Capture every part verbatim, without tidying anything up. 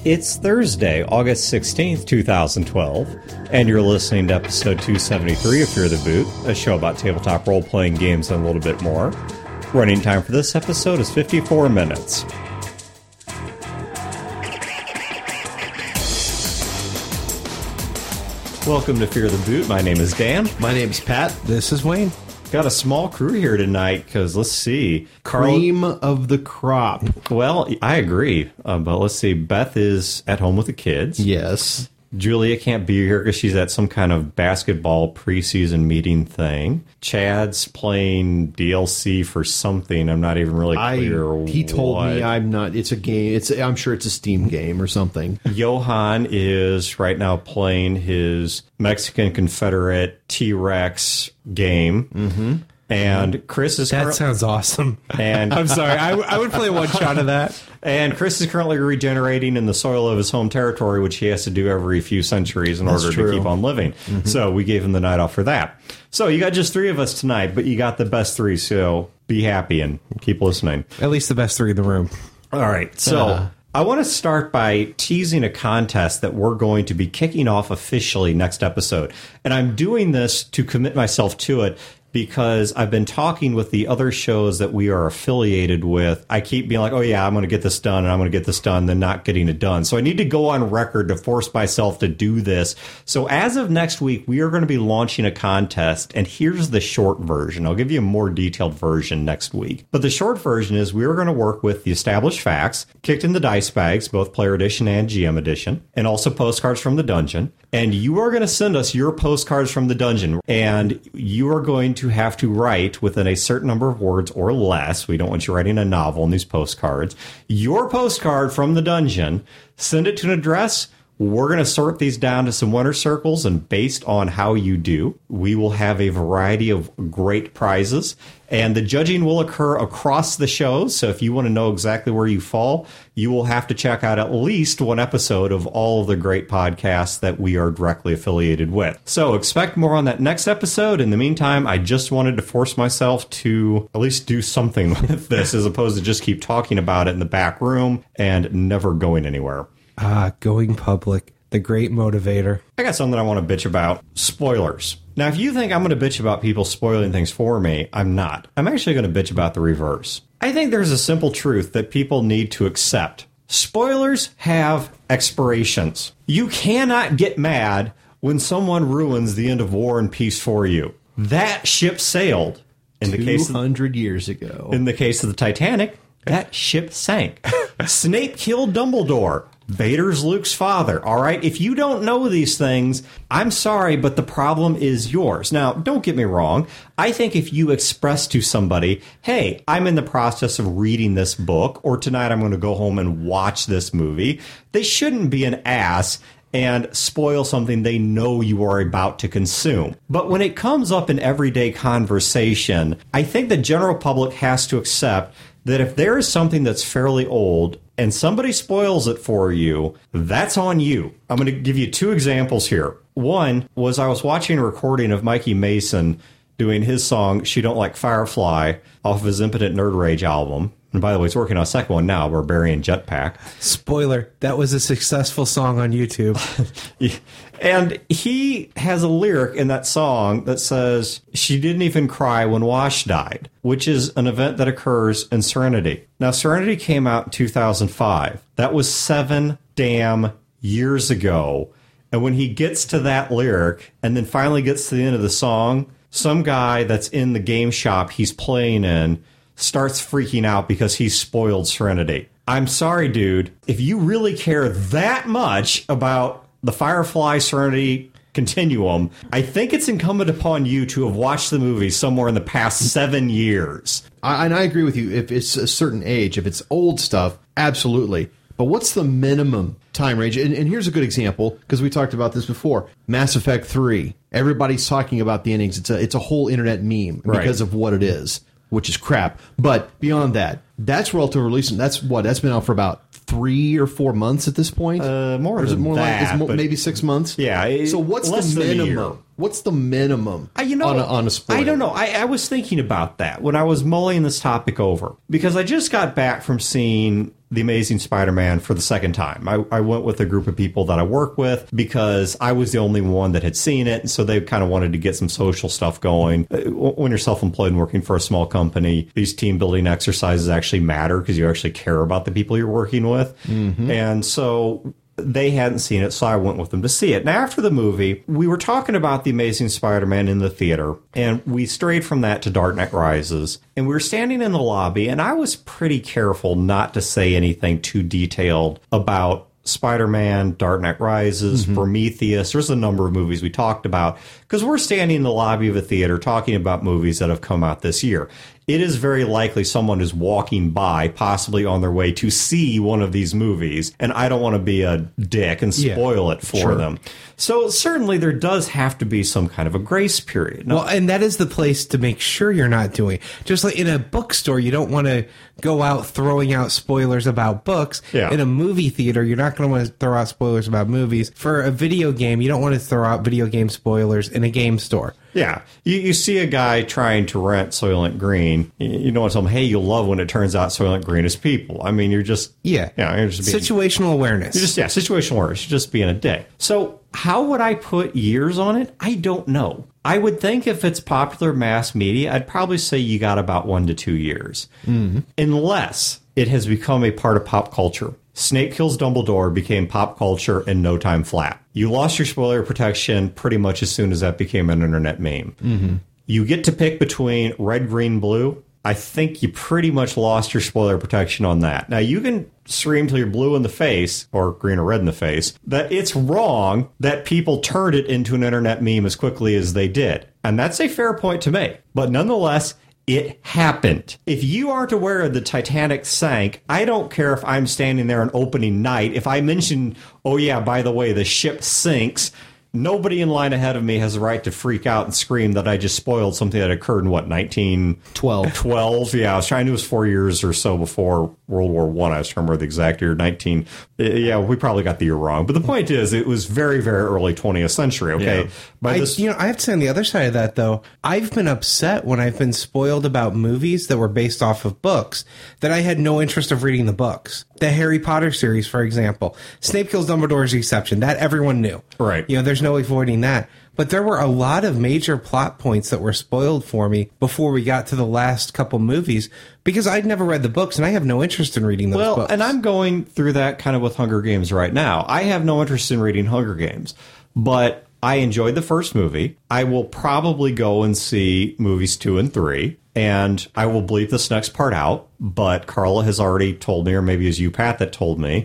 It's Thursday, August sixteenth, twenty twelve, and you're listening to episode two seventy-three of Fear the Boot, a show about tabletop role-playing games and a little bit more. Running time for this episode is fifty-four minutes. Welcome to Fear the Boot. My name is Dan. My name's Pat. This is Wayne. Got a small crew here tonight because, let's see. Carl, Cream of the crop. Well, I agree. Uh, but let's see. Beth is at home with the kids. Yes. Julia can't be here because she's at some kind of basketball preseason meeting thing. Chad's playing D L C for something. I'm not even really clear I, he told what. me I'm not. It's a game. It's. I'm sure it's a Steam game or something. Johan is right now playing his Mexican Confederate T-Rex game. Mm-hmm. And Chris is... That cur- sounds awesome. And I'm sorry. I, w- I would play one shot of that. And Chris is currently regenerating in the soil of his home territory, which he has to do every few centuries in That's order true. to keep on living. Mm-hmm. So we gave him the night off for that. So you got just three of us tonight, but you got the best three, so be happy and keep listening. At least the best three in the room. All right, so... Uh. I want to start by teasing a contest that we're going to be kicking off officially next episode. And I'm doing this to commit myself to it because I've been talking with the other shows that we are affiliated with. I keep being like, oh, yeah, I'm going to get this done, and I'm going to get this done, then not getting it done. So I need to go on record to force myself to do this. So as of next week, we are going to be launching a contest, and here's the short version. I'll give you a more detailed version next week. But the short version is we are going to work with the established facts, kicked in the dice bags, both Player Edition and G M Edition, and also postcards from the dungeon. And you are going to send us your postcards from the dungeon, and you are going to have to write within a certain number of words or less. We don't want you writing a novel in these postcards. Your postcard from the dungeon, send it to an address. We're going to sort these down to some winner circles, and based on how you do, we will have a variety of great prizes. And the judging will occur across the shows, so if you want to know exactly where you fall, you will have to check out at least one episode of all of the great podcasts that we are directly affiliated with. So expect more on that next episode. In the meantime, I just wanted to force myself to at least do something with this, as opposed to just keep talking about it in the back room and never going anywhere. Ah, going public. The great motivator. I got something I want to bitch about. Spoilers. Now, if you think I'm going to bitch about people spoiling things for me, I'm not. I'm actually going to bitch about the reverse. I think there's a simple truth that people need to accept. Spoilers have expirations. You cannot get mad when someone ruins the end of War and Peace for you. That ship sailed. In the case two hundred years ago. In the case of the Titanic, that ship sank. Snape killed Dumbledore. Vader's Luke's father. All right. If you don't know these things, I'm sorry, but the problem is yours. Now, don't get me wrong. I think if you express to somebody, hey, I'm in the process of reading this book, or tonight I'm going to go home and watch this movie, they shouldn't be an ass and spoil something they know you are about to consume. But when it comes up in everyday conversation, I think the general public has to accept that if there is something that's fairly old and somebody spoils it for you, that's on you. I'm going to give you two examples here. One was I was watching a recording of Mikey Mason doing his song, She Don't Like Firefly, off of his Impotent Nerd Rage album. And by the way, he's working on a second one now, Barbarian Jetpack. Spoiler, that was a successful song on YouTube. And he has a lyric in that song that says, she didn't even cry when Wash died, which is an event that occurs in Serenity. Now, Serenity came out in two thousand five. That was seven damn years ago. And when he gets to that lyric and then finally gets to the end of the song, some guy that's in the game shop he's playing in starts freaking out because he's spoiled Serenity. I'm sorry, dude. If you really care that much about the Firefly Serenity continuum, I think it's incumbent upon you to have watched the movie somewhere in the past seven years. I, and I agree with you. If it's a certain age, if it's old stuff, absolutely. But what's the minimum time range? And, and here's a good example, because we talked about this before. Mass Effect three. Everybody's talking about the endings. It's a, it's a whole internet meme right. because of what it is, which is crap. But beyond that, that's relative release. And that's what? That's been out for about three or four months at this point? Uh, more or is than it more that. Like, is it more, but maybe six months? Yeah. It, so what's the minimum? What's the minimum I, you know, on, a, on a spoiler? I don't know. I, I was thinking about that when I was mulling this topic over, because I just got back from seeing The Amazing Spider-Man for the second time. I, I went with a group of people that I work with because I was the only one that had seen it, and so they kind of wanted to get some social stuff going. When you're self-employed and working for a small company, these team-building exercises actually matter because you actually care about the people you're working with. Mm-hmm. And so they hadn't seen it, so I went with them to see it. Now, after the movie, we were talking about The Amazing Spider-Man in the theater, and we strayed from that to Dark Knight Rises, and we were standing in the lobby, and I was pretty careful not to say anything too detailed about Spider-Man, Dark Knight Rises, mm-hmm. Prometheus. There's a number of movies we talked about, because we're standing in the lobby of a theater talking about movies that have come out this year. It is very likely someone is walking by, possibly on their way to see one of these movies, and I don't want to be a dick and spoil yeah, it for sure. them. So certainly there does have to be some kind of a grace period. Now, well, and that is the place to make sure you're not doing. Just like in a bookstore, you don't want to go out throwing out spoilers about books. Yeah. In a movie theater, you're not going to want to throw out spoilers about movies. For a video game, you don't want to throw out video game spoilers in a game store. Yeah. You, you see a guy trying to rent Soylent Green. You don't want to tell him, hey, you'll love when it turns out Soylent Green is people. I mean, you're just... Yeah. Yeah. You're just being, situational awareness. You're just, yeah, situational awareness. You're just being a dick. So how would I put years on it? I don't know. I would think if it's popular mass media, I'd probably say you got about one to two years. Mm-hmm. Unless it has become a part of pop culture. Snape Kills Dumbledore became pop culture in no time flat. You lost your spoiler protection pretty much as soon as that became an internet meme. Mm-hmm. You get to pick between red, green, blue. I think you pretty much lost your spoiler protection on that. Now, you can scream till you're blue in the face, or green or red in the face, that it's wrong that people turned it into an internet meme as quickly as they did. And that's a fair point to make. But nonetheless, it happened. If you aren't aware the Titanic sank, I don't care if I'm standing there on opening night. If I mention, oh yeah, by the way, the ship sinks, nobody in line ahead of me has the right to freak out and scream that I just spoiled something that occurred in, what, nineteen twelve? twelve, yeah. I was trying to, it was four years or so before World War One. I. I was trying to remember the exact year, nineteen. Yeah, we probably got the year wrong. But the point is, it was very, very early twentieth century, okay? Yeah. By I, this, you know, I have to say on the other side of that, though, I've been upset when I've been spoiled about movies that were based off of books that I had no interest of reading the books. The Harry Potter series, for example. Snape Kills Dumbledore is the exception. That everyone knew. Right. You know, there's no avoiding that. But there were a lot of major plot points that were spoiled for me before we got to the last couple movies because I'd never read the books and I have no interest in reading those well, books. Well, and I'm going through that kind of with Hunger Games right now. I have no interest in reading Hunger Games, but I enjoyed the first movie. I will probably go and see movies two and three, and I will bleep this next part out, but Carla has already told me, or maybe it was you, Pat, that told me.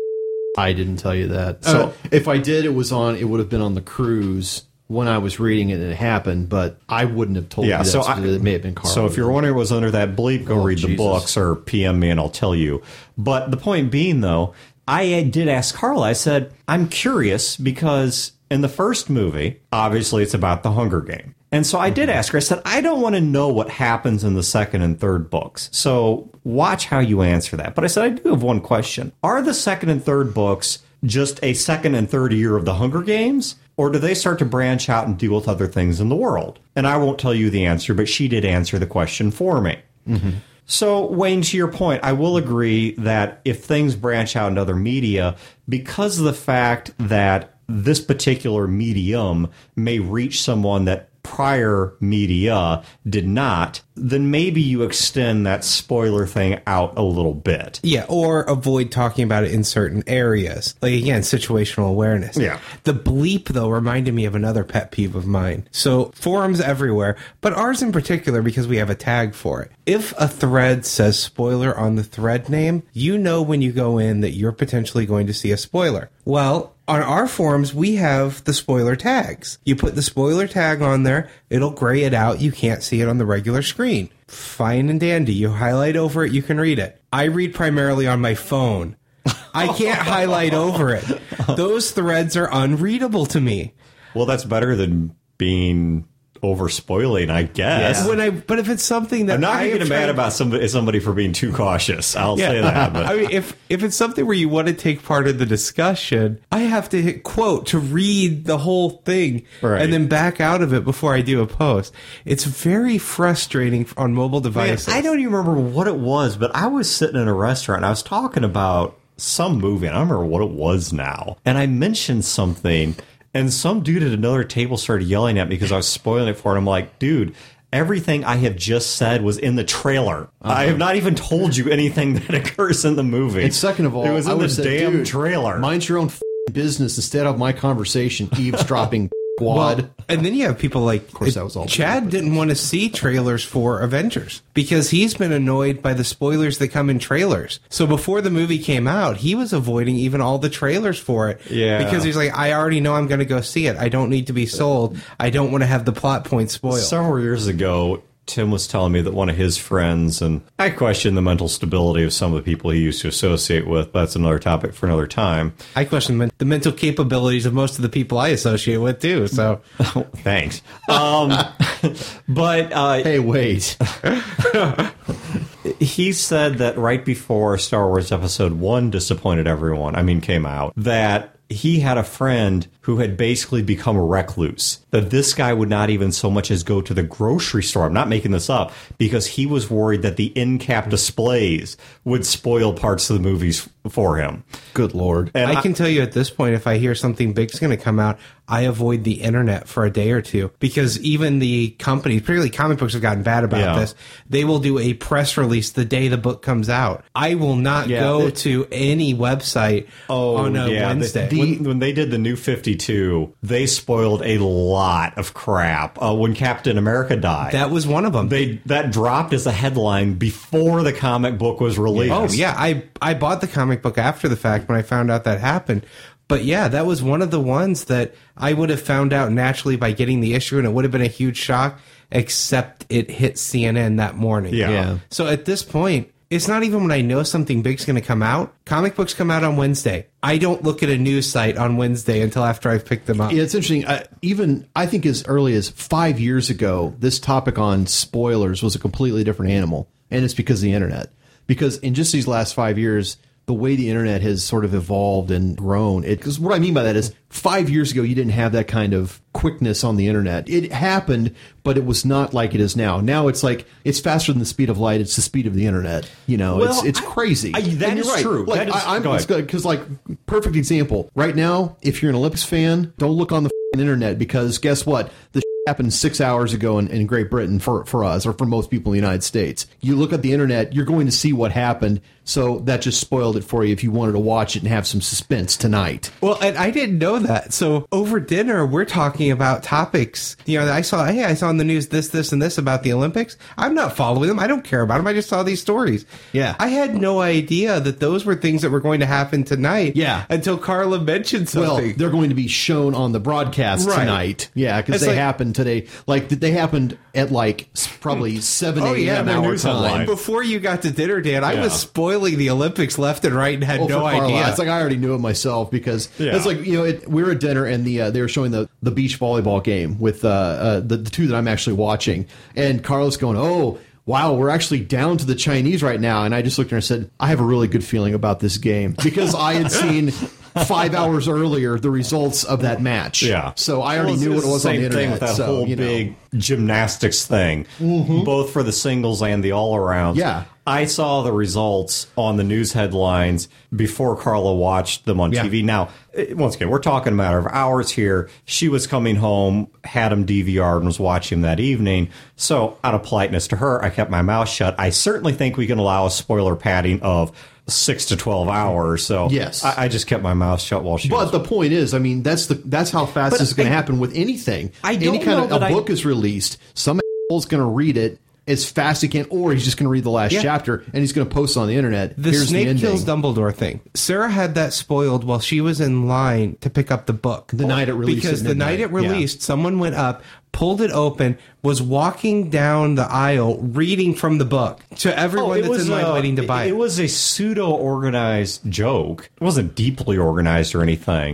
I didn't tell you that. So uh, if I did, it was on. It would have been on the cruise when I was reading it and it happened, but I wouldn't have told yeah, you that. So I, it may have been Carl. So if you're wondering what was under that bleep, go oh, read Jesus. the books or P M me and I'll tell you. But the point being, though, I did ask Carla, I said, I'm curious because in the first movie, obviously it's about the Hunger Game. And so I did ask her, I said, I don't want to know what happens in the second and third books. So watch how you answer that. But I said, I do have one question. Are the second and third books just a second and third year of the Hunger Games? Or do they start to branch out and deal with other things in the world? And I won't tell you the answer, but she did answer the question for me. Mm-hmm. So, Wayne, to your point, I will agree that if things branch out into other media, because of the fact that this particular medium may reach someone that prior media did not, then maybe you extend that spoiler thing out a little bit. Yeah, or avoid talking about it in certain areas. Like, again, situational awareness. Yeah. The bleep, though, reminded me of another pet peeve of mine. So, forums everywhere, but ours in particular because we have a tag for it. If a thread says spoiler on the thread name, you know when you go in that you're potentially going to see a spoiler. Well, on our forums, we have the spoiler tags. You put the spoiler tag on there, it'll gray it out. You can't see it on the regular screen. Fine and dandy. You highlight over it, you can read it. I read primarily on my phone. I can't highlight over it. Those threads are unreadable to me. Well, that's better than being over spoiling, I guess. When I, but if it's something that I'm not I going to get am mad trying- about somebody, somebody for being too cautious. I'll say that. But. I mean, if if it's something where you want to take part in the discussion, I have to hit quote to read the whole thing Right. and then back out of it before I do a post. It's very frustrating on mobile Man, devices. I don't even remember what it was, but I was sitting in a restaurant and I was talking about some movie, and I don't remember what it was now. And I mentioned something, and some dude at another table started yelling at me because I was spoiling it for him. I'm like, dude, everything I have just said was in the trailer. Uh-huh. I have not even told you anything that occurs in the movie. And second of all, it was I in the would've said, damn dude, trailer. Mind your own f- business instead of my conversation, eavesdropping quad. Well, and then you have people like course, that was all Chad true, didn't want to see trailers for Avengers because he's been annoyed by the spoilers that come in trailers. So before the movie came out, he was avoiding even all the trailers for it. Yeah. Because he's like, I already know I'm going to go see it. I don't need to be sold. I don't want to have the plot point spoiled. Several years ago, Tim was telling me that one of his friends, and I question the mental stability of some of the people he used to associate with, but that's another topic for another time. I question men- the mental capabilities of most of the people I associate with too. So Thanks. Um, but uh, Hey, wait. he said that right before Star Wars Episode one disappointed everyone, I mean, came out, that he had a friend who had basically become a recluse. That this guy would not even so much as go to the grocery store. I'm not making this up, because he was worried that the in-cap displays would spoil parts of the movies for him. Good Lord. And I can tell you at this point, if I hear something big's going to come out, I avoid the internet for a day or two, because even the companies, particularly comic books, have gotten bad about Yeah. this. They will do a press release the day the book comes out. I will not Yeah, go it- to any website on a yeah, the- Wednesday. the- when, when they did the New fifty-two, they spoiled a lot of crap. Uh, when Captain America died, that was one of them. they that dropped as a headline before the comic book was released. Oh yeah, I I bought the comic book after the fact when I found out that happened. But yeah, that was one of the ones that I would have found out naturally by getting the issue, and it would have been a huge shock, except it hit C N N that morning. Yeah. Yeah. So at this point, it's not even when I know something big's going to come out. Comic books come out on Wednesday. I don't look at a news site on Wednesday until after I've picked them up. Yeah, it's interesting. I, even I think as early as five years ago, this topic on spoilers was a completely different animal, and it's because of the internet. Because in just these last five years, the way the internet has sort of evolved and grown, because what I mean by that is five years ago, you didn't have that kind of quickness on the internet. It happened, but it was not like it is now. Now it's like it's faster than the speed of light. It's the speed of the internet. You know, Well, it's it's I- crazy. I- that And is you're right. true. Like, That is- I, I'm go ahead. because like perfect example right now. If you're an Olympics fan, don't look on the f***ing internet, because guess what? The happened six hours ago in, in Great Britain for, for us, or for most people in the United States. You look at the internet, you're going to see what happened. So that just spoiled it for you if you wanted to watch it and have some suspense tonight. Well, and I didn't know that. So over dinner, we're talking about topics. You know, I saw, hey, I saw in the news this, this, and this about the Olympics. I'm not following them. I don't care about them. I just saw these stories. Yeah. I had no idea that those were things that were going to happen tonight. Yeah. Until Carla mentioned Well, something. they're going to be shown on the broadcast Right. tonight. Yeah, because It's they like- happened today. Like, they happened at like s- probably seven Oh, yeah, a.m. they're our news time. headlines. Before you got to dinner, Dan, I Yeah. was spoiling the Olympics left and right and had Oh, no for Carla. idea. It's like I already knew it myself, because Yeah. it's like, you know, it, we were at dinner and the uh, they were showing the, the beach volleyball game with uh, uh, the, the two that I'm actually watching. And Carlos going, oh, wow, we're actually down to the Chinese right now. And I just looked at her and said, I have a really good feeling about this game, because I had seen five hours earlier the results of that match. Yeah. So I already Well, knew it's what it was the on same the internet. thing with that so, whole you know. big gymnastics thing, both for the singles and the all-arounds. Yeah. I saw the results on the news headlines before Carla watched them on Yeah. T V. Now, eh, once again, we're talking a matter of hours here. She was coming home, had them D V R'd, and was watching them that evening. So, out of politeness to her, I kept my mouth shut. I certainly think we can allow a spoiler padding of six to twelve hours. So, Yes. I, I just kept my mouth shut while she was. But the point is, I mean, that's the that's how fast But this is going I- to happen with anything. I Any don't kind know of that a I- book is released, some is going to read it as fast as he can, or he's just going to read the last Yeah. chapter and he's going to post it on the internet. The Here's Snake the ending. Kills Dumbledore thing. Sarah had that spoiled while she was in line to pick up the book. The night it released Because at the night midnight. it released, someone went up, pulled it open, was walking down the aisle reading from the book to everyone that's in line uh, waiting to buy it. It was a pseudo organized joke. It wasn't deeply organized or anything.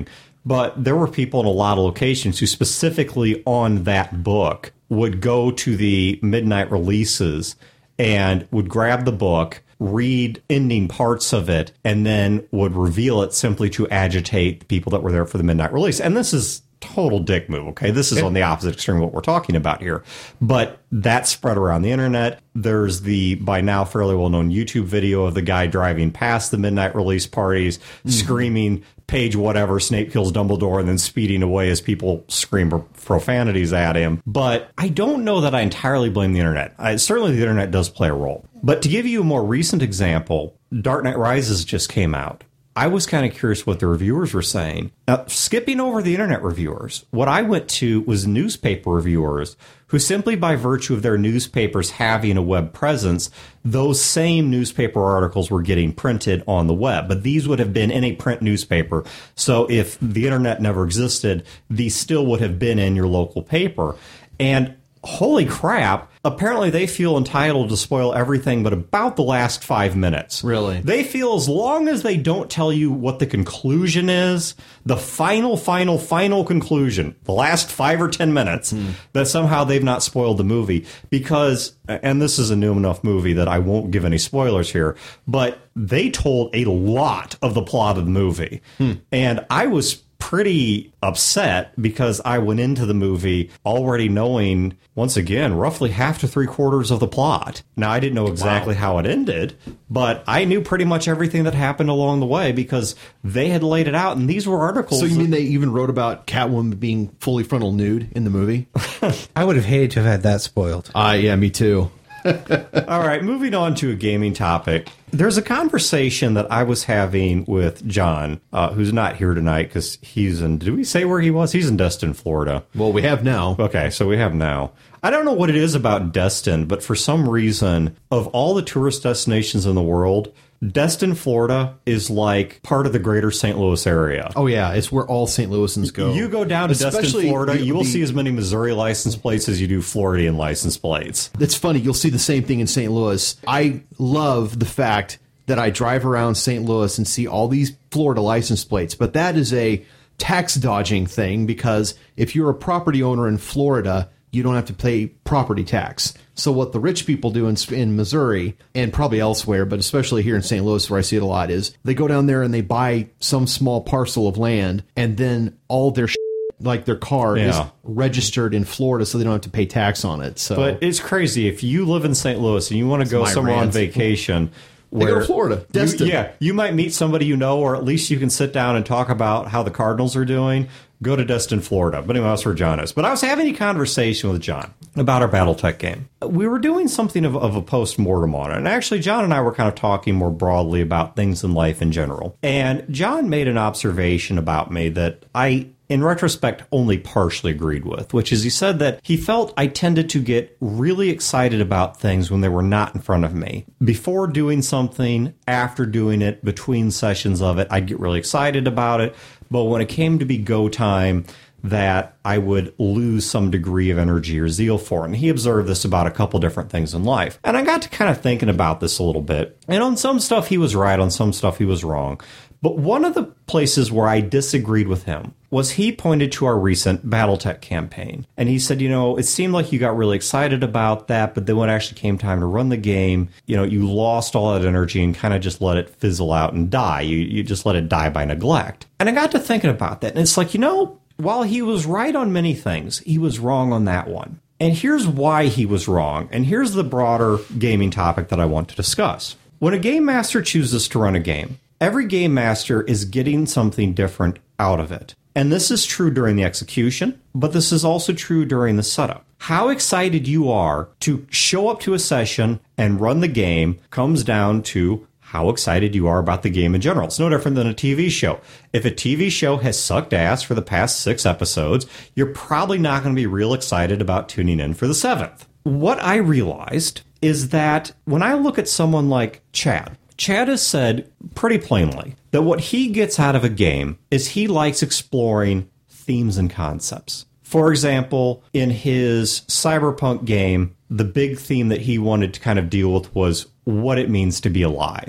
but there were people in a lot of locations who specifically on that book would go to the midnight releases and would grab the book, read ending parts of it, and then would reveal it simply to agitate the people that were there for the midnight release. And this is total dick move, okay? This is on the opposite extreme of what we're talking about here. But that spread around the internet. There's the, by now, fairly well-known YouTube video of the guy driving past the midnight release parties, mm-hmm. screaming, page whatever, Snape kills Dumbledore, and then speeding away as people scream profanities at him. But I don't know that I entirely blame the internet. I, certainly the internet does play a role. But to give you a more recent example, Dark Knight Rises just came out. I was kind of curious what the reviewers were saying. Now, skipping over the internet reviewers, what I went to was newspaper reviewers who simply by virtue of their newspapers having a web presence, those same newspaper articles were getting printed on the web. But these would have been in a print newspaper. So if the internet never existed, these still would have been in your local paper. And holy crap, apparently they feel entitled to spoil everything but about the last five minutes. Really? They feel as long as they don't tell you what the conclusion is, the final, final, final conclusion, the last five or ten minutes, hmm. that somehow they've not spoiled the movie. Because, and this is a new enough movie that I won't give any spoilers here, but they told a lot of the plot of the movie. Hmm. And I was pretty upset because I went into the movie already knowing, once again, roughly half to three quarters of the plot. Now, I didn't know exactly wow. how it ended, but I knew pretty much everything that happened along the way because they had laid it out, and these were articles. So you mean they even wrote about Catwoman being fully frontal nude in the movie? I would have hated to have had that spoiled. Uh, yeah, me too. All right, moving on to a gaming topic. There's a conversation that I was having with John, uh, who's not here tonight because he's in, did we say where he was? He's in Destin, Florida. Well, we have now. Okay, so we have now. I don't know what it is about Destin, but for some reason, of all the tourist destinations in the world, Destin, Florida is like part of the greater Saint Louis area. Oh, yeah. It's where all Saint Louisans go. You go down to Especially Destin, Florida, you will the, see as many Missouri license plates as you do Floridian license plates. It's funny. You'll see the same thing in Saint Louis. I love the fact that I drive around Saint Louis and see all these Florida license plates. But that is a tax dodging thing because if you're a property owner in Florida, you don't have to pay property tax. So what the rich people do in, in Missouri and probably elsewhere, but especially here in Saint Louis where I see it a lot, is they go down there and they buy some small parcel of land and then all their sh- like their car yeah. is registered in Florida so they don't have to pay tax on it. So, but it's crazy. If you live in Saint Louis and you want to go somewhere rant. on vacation... They go to Florida. You, yeah, you might meet somebody you know, or at least you can sit down and talk about how the Cardinals are doing. Go to Destin, Florida. But anyway, that's where John is. But I was having a conversation with John about our Battletech game. We were doing something of, of a post-mortem on it. And actually, John and I were kind of talking more broadly about things in life in general. And John made an observation about me that I... in retrospect, only partially agreed with, which is he said that he felt I tended to get really excited about things when they were not in front of me. Before doing something, after doing it, between sessions of it, I'd get really excited about it. But when it came to be go time, that I would lose some degree of energy or zeal for it. And he observed this about a couple different things in life. And I got to kind of thinking about this a little bit. And on some stuff, he was right. On some stuff, he was wrong. But one of the places where I disagreed with him was he pointed to our recent Battletech campaign. And he said, you know, it seemed like you got really excited about that, but then when it actually came time to run the game, you know, you lost all that energy and kind of just let it fizzle out and die. You, you just let it die by neglect. And I got to thinking about that. And it's like, you know, while he was right on many things, he was wrong on that one. And here's why he was wrong. And here's the broader gaming topic that I want to discuss. When a game master chooses to run a game, every game master is getting something different out of it. And this is true during the execution, but this is also true during the setup. How excited you are to show up to a session and run the game comes down to how excited you are about the game in general. It's no different than a T V show. If a T V show has sucked ass for the past six episodes, you're probably not going to be real excited about tuning in for the seventh. What I realized is that when I look at someone like Chad, Chad has said pretty plainly that what he gets out of a game is he likes exploring themes and concepts. For example, in his Cyberpunk game, the big theme that he wanted to kind of deal with was what it means to be alive.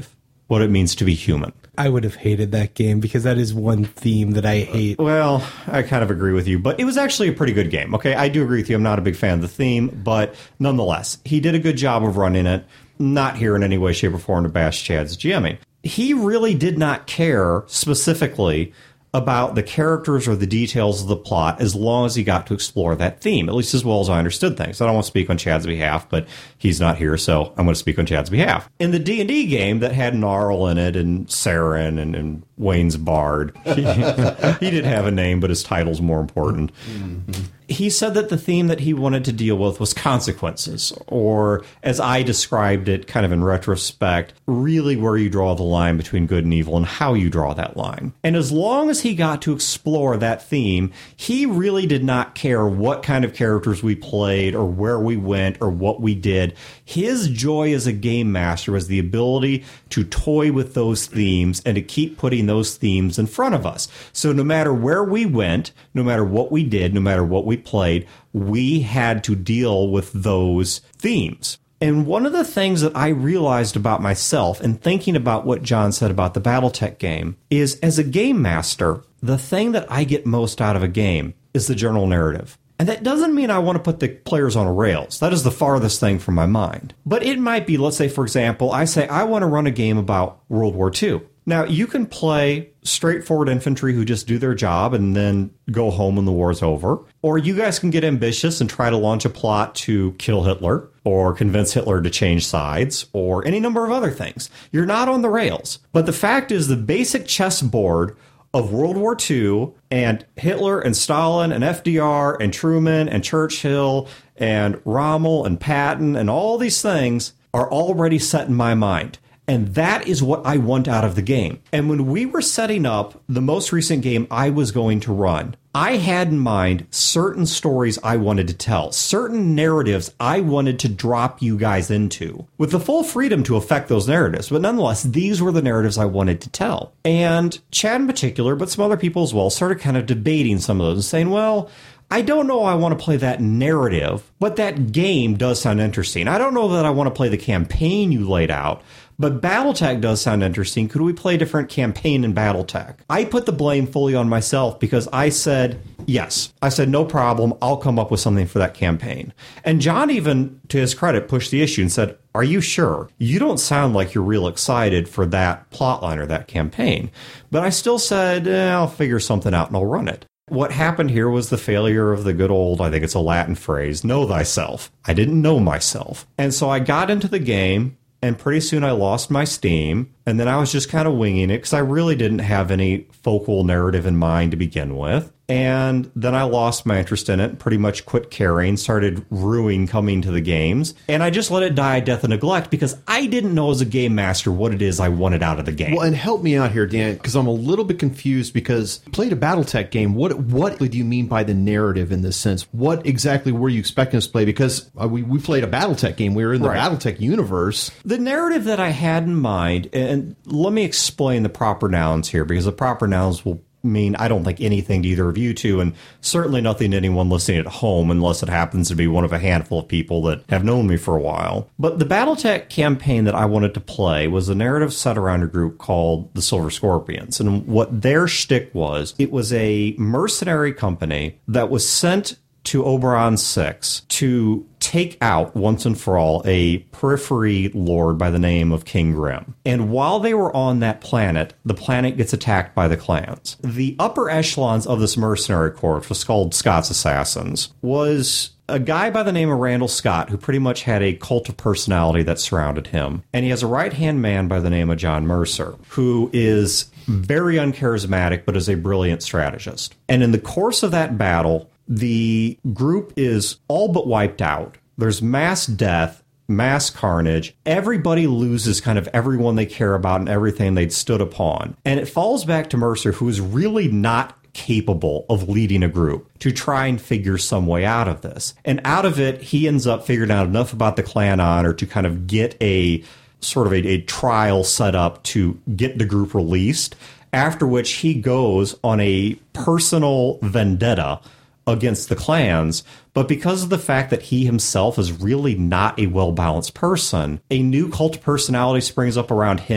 what it means to be human. I would have hated that game because that is one theme that I hate. Well, I kind of agree with you, but it was actually a pretty good game. Okay, I do agree with you. I'm not a big fan of the theme, but nonetheless, he did a good job of running it. Not here in any way, shape, or form to bash Chad's GMing. He really did not care specifically about the characters or the details of the plot as long as he got to explore that theme, at least as well as I understood things. I don't want to speak on Chad's behalf, but he's not here, so I'm going to speak on Chad's behalf. In the D and D game that had Gnarl in it and Saren and, and Wayne's Bard, he, he did have a name, but his title's more important. Mm-hmm. He said that the theme that he wanted to deal with was consequences, or as I described it kind of in retrospect, really where you draw the line between good and evil and how you draw that line. And as long as he got to explore that theme, he really did not care what kind of characters we played or where we went or what we did. His joy as a game master was the ability to toy with those themes and to keep putting those themes in front of us. So no matter where we went, no matter what we did, no matter what we played, we had to deal with those themes. And one of the things that I realized about myself in thinking about what John said about the Battletech game is, as a game master, the thing that I get most out of a game is the general narrative. And that doesn't mean I want to put the players on a rails. That is the farthest thing from my mind. But it might be, let's say, for example, I say I want to run a game about World War Two. Now, you can play straightforward infantry who just do their job and then go home when the war's over. Or you guys can get ambitious and try to launch a plot to kill Hitler or convince Hitler to change sides or any number of other things. You're not on the rails. But the fact is, the basic chessboard of World War Two and Hitler and Stalin and F D R and Truman and Churchill and Rommel and Patton and all these things are already set in my mind. And that is what I want out of the game. And when we were setting up the most recent game I was going to run, I had in mind certain stories I wanted to tell, certain narratives I wanted to drop you guys into, with the full freedom to affect those narratives. But nonetheless, these were the narratives I wanted to tell. And Chad in particular, but some other people as well, started kind of debating some of those and saying, well, I don't know I want to play that narrative, but that game does sound interesting. I don't know that I want to play the campaign you laid out, but Battletech does sound interesting. Could we play a different campaign in Battletech? I put the blame fully on myself because I said, yes. I said, no problem. I'll come up with something for that campaign. And John, even to his credit, pushed the issue and said, are you sure? You don't sound like you're real excited for that plotline or that campaign. But I still said, eh, I'll figure something out and I'll run it. What happened here was the failure of the good old, I think it's a Latin phrase, know thyself. I didn't know myself. And so I got into the game, and pretty soon I lost my steam, and then I was just kind of winging it because I really didn't have any focal narrative in mind to begin with. And then I lost my interest in it, pretty much quit caring, started ruining coming to the games. And I just let it die a death of neglect because I didn't know as a game master what it is I wanted out of the game. Well, and help me out here, Dan, because I'm a little bit confused because you played a Battletech game. What what do you mean by the narrative in this sense? What exactly were you expecting us to play? Because uh, we, we played a Battletech game. We were in the right. Battletech universe. The narrative that I had in mind, and let me explain the proper nouns here because the proper nouns will mean I don't think anything to either of you two, and certainly nothing to anyone listening at home unless it happens to be one of a handful of people that have known me for a while. But the Battletech campaign that I wanted to play was a narrative set around a group called the Silver Scorpions. And what their shtick was, it was a mercenary company that was sent to Oberon six to take out, once and for all, a periphery lord by the name of King Grim. And while they were on that planet, the planet gets attacked by the clans. The upper echelons of this mercenary corps, which was called Scott's Assassins, was a guy by the name of Randall Scott who pretty much had a cult of personality that surrounded him. And he has a right-hand man by the name of John Mercer, who is very uncharismatic but is a brilliant strategist. And in the course of that battle, the group is all but wiped out. There's mass death, mass carnage. Everybody loses kind of everyone they care about and everything they'd stood upon. And it falls back to Mercer, who is really not capable of leading a group, to try and figure some way out of this. And out of it, he ends up figuring out enough about the clan honor to kind of get a sort of a, a trial set up to get the group released, after which he goes on a personal vendetta against the clans. But because of the fact that he himself is really not a well-balanced person, a new cult of personality springs up around him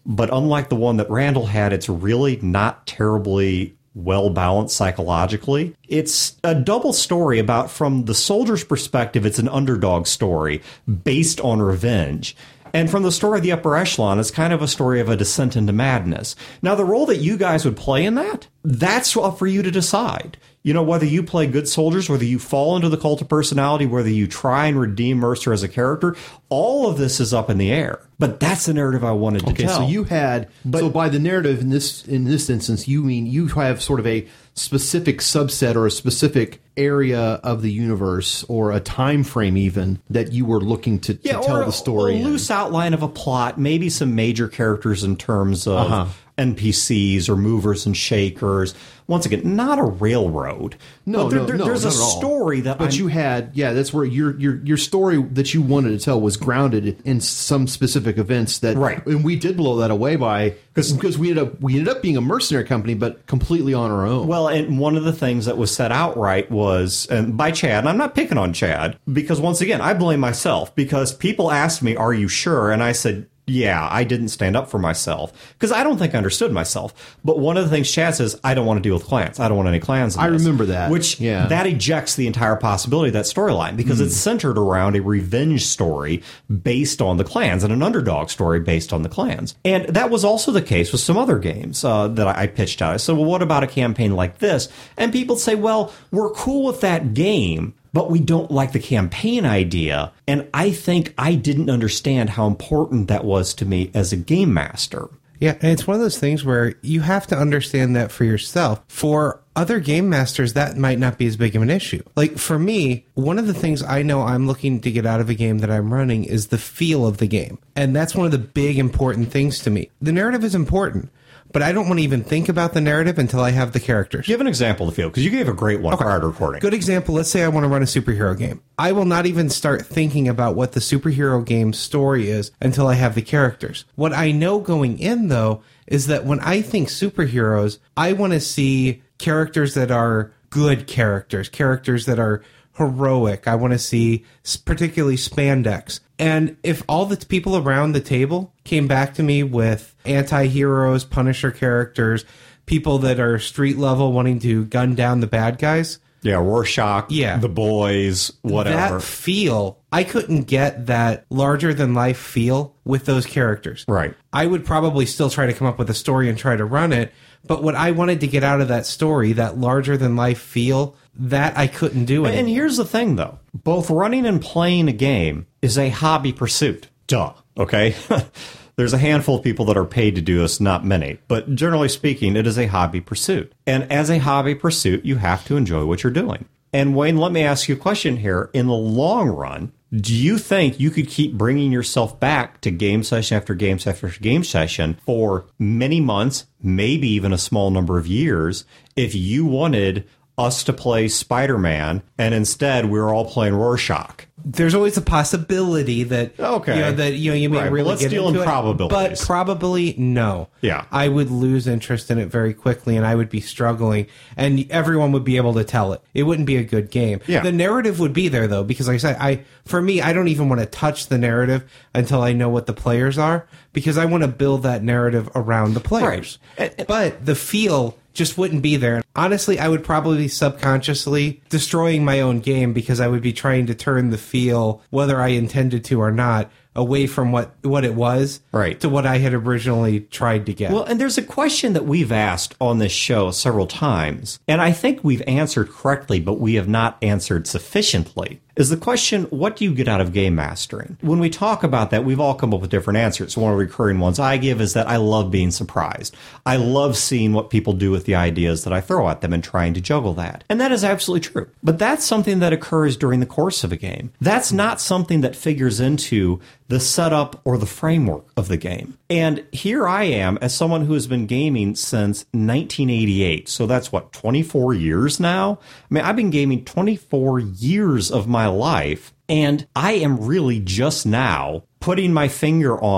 but unlike the one that Randall had, it's really not terribly well balanced psychologically. It's a double story about, from the soldier's perspective, it's an underdog story based on revenge. And from the story of the upper echelon, it's kind of a story of a descent into madness. Now, the role that you guys would play in that, that's up for you to decide. You know, whether you play good soldiers, whether you fall into the cult of personality, whether you try and redeem Mercer as a character, all of this is up in the air. But that's the narrative I wanted to okay, tell. so you had, But- so by the narrative in this in this instance, you mean you have sort of a specific subset or a specific area of the universe or a time frame even that you were looking to, to Yeah, tell or the story a in. loose outline of a plot, maybe some major characters in terms of Uh-huh. N P Cs or movers and shakers. Once again, not a railroad. No, but there, no, there- no, there's not a at all. story that But I'm, you had, yeah, that's where your your your story that you wanted to tell was grounded in some specific events that, Right. And we did blow that away by because we ended up we ended up being a mercenary company, but completely on our own. Well, and one of the things that was said outright was, and by Chad, and I'm not picking on Chad, because once again, I blame myself, because people asked me, are you sure? And I said, yeah, I didn't stand up for myself, because I don't think I understood myself. But one of the things Chad says, I don't want to deal with clans. I don't want any clans in I this. remember that. Which, Yeah. that ejects the entire possibility of that storyline, because it's centered around a revenge story based on the clans and an underdog story based on the clans. And that was also the case with some other games uh, that I I pitched out. I said, well, what about a campaign like this? And people say, well, we're cool with that game, but we don't like the campaign idea. And I think I didn't understand how important that was to me as a game master. Yeah, and it's one of those things where you have to understand that for yourself. For other game masters, that might not be as big of an issue. Like, for me, one of the things I know I'm looking to get out of a game that I'm running is the feel of the game. And that's one of the big important things to me. The narrative is important, but I don't want to even think about the narrative until I have the characters. Give an example of the field, because you gave a great one prior to recording. Good example, let's say I want to run a superhero game. I will not even start thinking about what the superhero game story is until I have the characters. What I know going in, though, is that when I think superheroes, I want to see characters that are good characters, characters that are heroic. I want to see s- particularly spandex. And if all the people around the table came back to me with anti-heroes, Punisher characters, people that are street level wanting to gun down the bad guys, Yeah, Rorschach, Yeah. The Boys, whatever. that feel, I couldn't get that larger than life feel with those characters. Right. I would probably still try to come up with a story and try to run it, but what I wanted to get out of that story, that larger than life feel, that I couldn't do it. And here's the thing, though. Both running and playing a game is a hobby pursuit. Duh. Okay? There's a handful of people that are paid to do this, not many. But generally speaking, it is a hobby pursuit. And as a hobby pursuit, you have to enjoy what you're doing. And Wayne, let me ask you a question here. In the long run, do you think you could keep bringing yourself back to game session after game session after game session for many months, maybe even a small number of years, if you wanted us to play Spider-Man and instead we were all playing Rorschach? There's always a possibility that Okay. you know that you know you may Right, but really let's get deal into in it, probabilities. but probably no. Yeah. I would lose interest in it very quickly, and I would be struggling, and everyone would be able to tell it. It wouldn't be a good game. Yeah. The narrative would be there though, because like I said, I for me, I don't even want to touch the narrative until I know what the players are, because I want to build that narrative around the players. Right. And- But the feel just wouldn't be there. Honestly, I would probably be subconsciously destroying my own game because I would be trying to turn the feel, whether I intended to or not, away from what, what it was Right. to what I had originally tried to get. Well, and there's a question that we've asked on this show several times, and I think we've answered correctly, but we have not answered sufficiently. Is the question, what do you get out of game mastering? When we talk about that, we've all come up with different answers. One of the recurring ones I give is that I love being surprised. I love seeing what people do with the ideas that I throw at them and trying to juggle that. And that is absolutely true. But that's something that occurs during the course of a game. That's not something that figures into the setup or the framework of the game. And here I am as someone who has been gaming since nineteen eighty-eight. So that's what, twenty-four years now? I mean, I've been gaming twenty-four years of my life, and I am really just now putting my finger on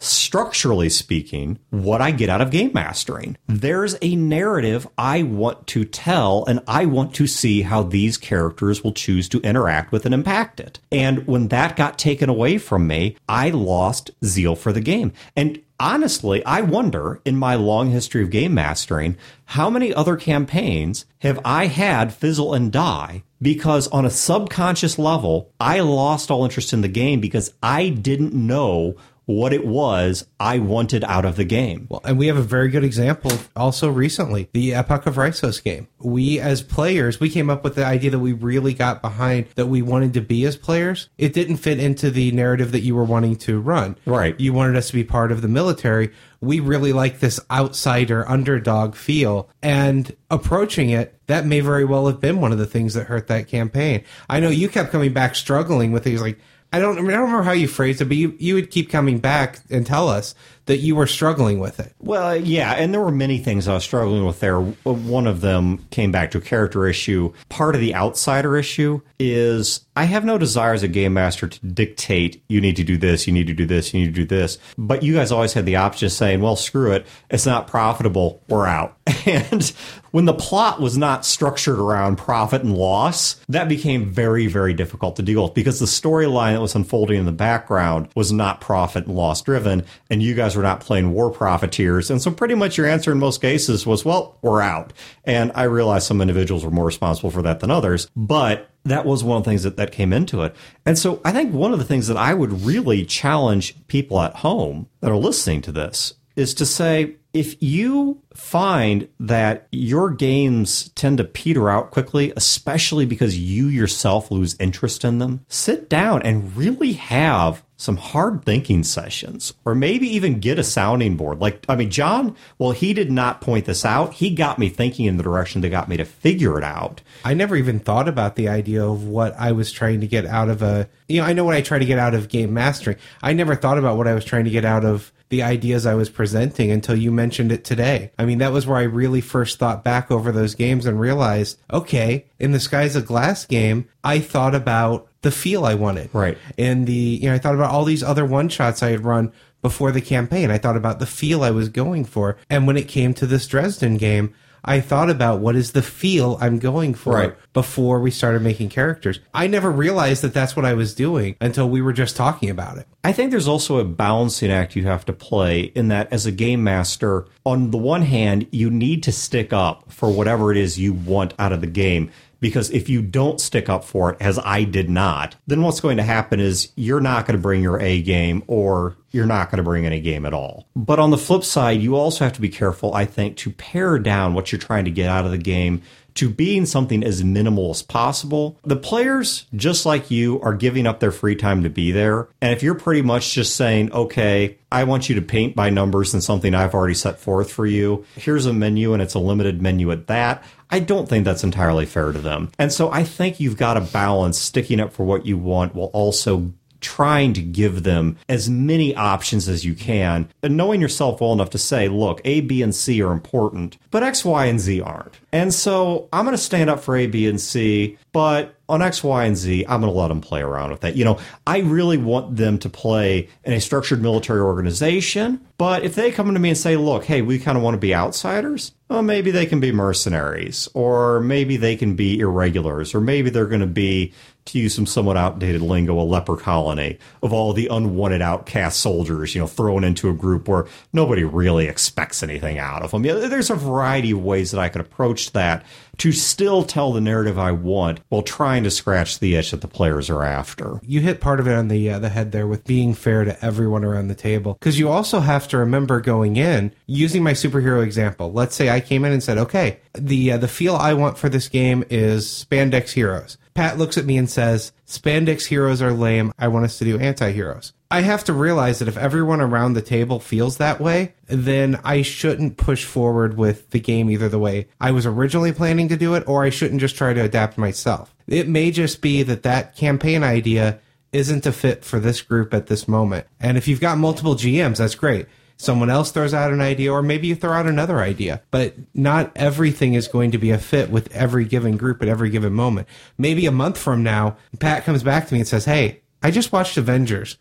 structurally speaking, what I get out of game mastering. There's a narrative I want to tell, and I want to see how these characters will choose to interact with and impact it. And when that got taken away from me, I lost zeal for the game. And honestly, I wonder, in my long history of game mastering, how many other campaigns have I had fizzle and die because on a subconscious level, I lost all interest in the game because I didn't know what it was I wanted out of the game. Well, and we have a very good example also recently, the Epoch of Raisos game. We as players, we came up with the idea that we really got behind, that we wanted to be as players. It didn't fit into the narrative that you were wanting to run. Right. You wanted us to be part of the military. We really like this outsider underdog feel, and approaching it, that may very well have been one of the things that hurt that campaign. I know you kept coming back struggling with things like, I don't, I don't remember how you phrased it, but you, you would keep coming back and tell us that you were struggling with it. Well, yeah, and there were many things I was struggling with there. One of them came back to a character issue. Part of the outsider issue is I have no desire as a game master to dictate, you need to do this, you need to do this, you need to do this. But you guys always had the option of saying, well, screw it, it's not profitable, we're out. And when the plot was not structured around profit and loss, that became very, very difficult to deal with because the storyline that was unfolding in the background was not profit and loss driven, and you guys were not playing war profiteers. And so pretty much your answer in most cases was, well, we're out. And I realize some individuals were more responsible for that than others, but that was one of the things that, that came into it. And so I think one of the things that I would really challenge people at home that are listening to this is to say, if you find that your games tend to peter out quickly, especially because you yourself lose interest in them, sit down and really have some hard thinking sessions, or maybe even get a sounding board. Like, I mean, John, well, he did not point this out. He got me thinking in the direction that got me to figure it out. I never even thought about the idea of what I was trying to get out of a, you know, I know what I try to get out of game mastering. I never thought about what I was trying to get out of the ideas I was presenting until you mentioned it today. I mean, that was where I really first thought back over those games and realized, okay, in the Skies of Glass game, I thought about the feel I wanted. Right. And the, you know, I thought about all these other one-shots I had run before the campaign. I thought about the feel I was going for. And when it came to this Dresden game, I thought about what is the feel I'm going for right. before we started making characters. I never realized that that's what I was doing until we were just talking about it. I think there's also a balancing act you have to play in that as a game master, on the one hand, you need to stick up for whatever it is you want out of the game. Because if you don't stick up for it, as I did not, then what's going to happen is you're not going to bring your A game, or you're not going to bring any game at all. But on the flip side, you also have to be careful, I think, to pare down what you're trying to get out of the game to being something as minimal as possible. The players, just like you, are giving up their free time to be there. And if you're pretty much just saying, okay, I want you to paint by numbers in something I've already set forth for you, here's a menu and it's a limited menu at that, I don't think that's entirely fair to them. And so I think you've got to balance sticking up for what you want while also trying to give them as many options as you can, and knowing yourself well enough to say, look, A, B, and C are important, but X, Y, and Z aren't. And so I'm going to stand up for A, B, and C, but on X, Y, and Z, I'm going to let them play around with that. You know, I really want them to play in a structured military organization, but if they come to me and say, look, hey, we kind of want to be outsiders, well, maybe they can be mercenaries, or maybe they can be irregulars, or maybe they're going to be, to use some somewhat outdated lingo, a leper colony of all the unwanted outcast soldiers, you know, thrown into a group where nobody really expects anything out of them. Yeah, there's a variety of ways that I could approach that to still tell the narrative I want while trying to scratch the itch that the players are after. You hit part of it on the uh, the head there with being fair to everyone around the table. Because you also have to remember going in, using my superhero example, let's say I came in and said, okay, the uh, the feel I want for this game is spandex heroes. Pat looks at me and says, spandex heroes are lame. I want us to do anti-heroes. I have to realize that if everyone around the table feels that way, then I shouldn't push forward with the game either the way I was originally planning to do it, or I shouldn't just try to adapt myself. It may just be that that campaign idea isn't a fit for this group at this moment. And if you've got multiple G Ms, that's great. Someone else throws out an idea, or maybe you throw out another idea. But not everything is going to be a fit with every given group at every given moment. Maybe a month from now, Pat comes back to me and says, hey, I just watched Avengers. I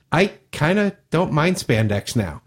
kind of don't mind spandex now.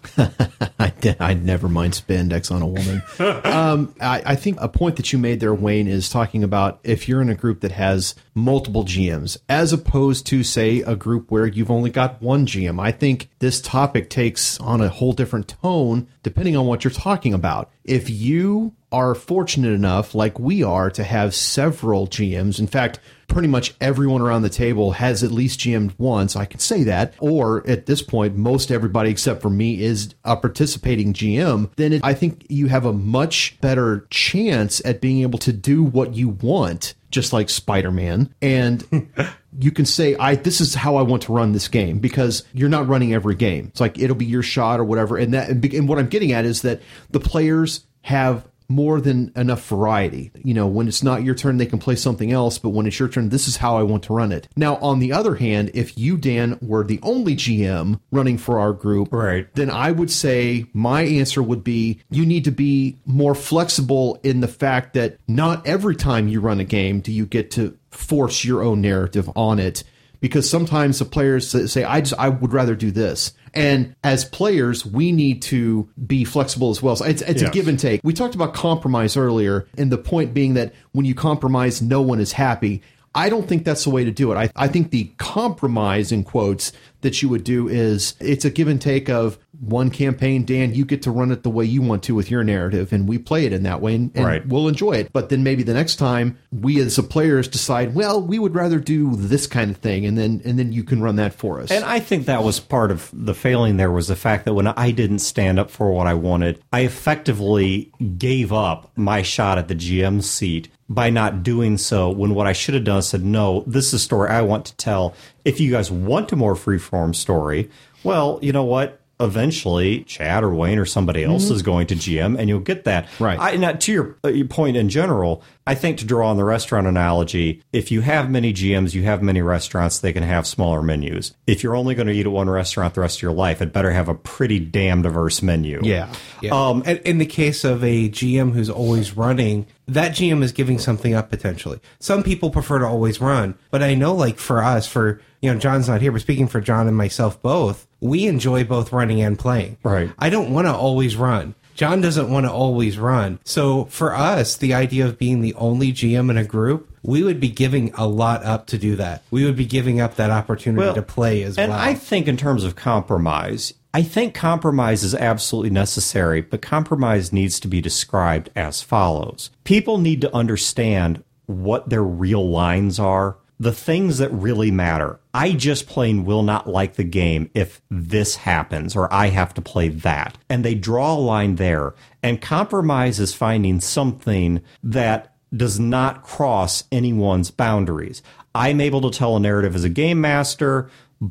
I did, I'd never mind spandex on a woman. um, I, I think a point that you made there, Wayne, is talking about if you're in a group that has multiple G Ms, as opposed to, say, a group where you've only got one G M. I think this topic takes on a whole different tone depending on what you're talking about. If you are fortunate enough, like we are, to have several G Ms, in fact, pretty much everyone around the table has at least G M'd once, I can say that, or at this point, most everybody except for me is a participating G M, then it, I think you have a much better chance at being able to do what you want, just like Spider-Man, and you can say, "I this is how I want to run this game," because you're not running every game. It's like it'll be your shot or whatever, and that and what I'm getting at is that the players have more than enough variety. You know, when it's not your turn, they can play something else, but when it's your turn, this is how I want to run it. Now, on the other hand, if you, Dan, were the only G M running for our group, right, then I would say my answer would be you need to be more flexible in the fact that not every time you run a game do you get to force your own narrative on it, because sometimes the players say, I just I would rather do this. And as players, we need to be flexible as well. So it's, it's yes. a give and take. We talked about compromise earlier, and the point being that when you compromise, no one is happy. I don't think that's the way to do it. I, I think the compromise, in quotes, that you would do is it's a give and take of one campaign, Dan, you get to run it the way you want to with your narrative, and we play it in that way, and, and right. we'll enjoy it. But then maybe the next time, we as the players decide, well, we would rather do this kind of thing, and then and then you can run that for us. And I think that was part of the failing there, was the fact that when I didn't stand up for what I wanted, I effectively gave up my shot at the G M seat by not doing so, when what I should have done is said, no, this is a story I want to tell. If you guys want a more freeform story, well, you know what? Eventually, Chad or Wayne or somebody else mm-hmm. is going to G M, and you'll get that. Right. I, now, to your, uh, your point in general, I think to draw on the restaurant analogy, if you have many G Ms, you have many restaurants, they can have smaller menus. If you're only going to eat at one restaurant the rest of your life, it better have a pretty damn diverse menu. Yeah. yeah. Um, and in the case of a G M who's always running, that G M is giving something up potentially. Some people prefer to always run, but I know, like, for us, for, you know, John's not here, but speaking for John and myself both, we enjoy both running and playing. Right. I don't want to always run. John doesn't want to always run. So for us, the idea of being the only G M in a group, we would be giving a lot up to do that. We would be giving up that opportunity well, to play as and well. And I think in terms of compromise, I think compromise is absolutely necessary, but compromise needs to be described as follows. People need to understand what their real lines are, the things that really matter. I just plain will not like the game if this happens, or I have to play that. And they draw a line there. And compromise is finding something that does not cross anyone's boundaries. I'm able to tell a narrative as a game master,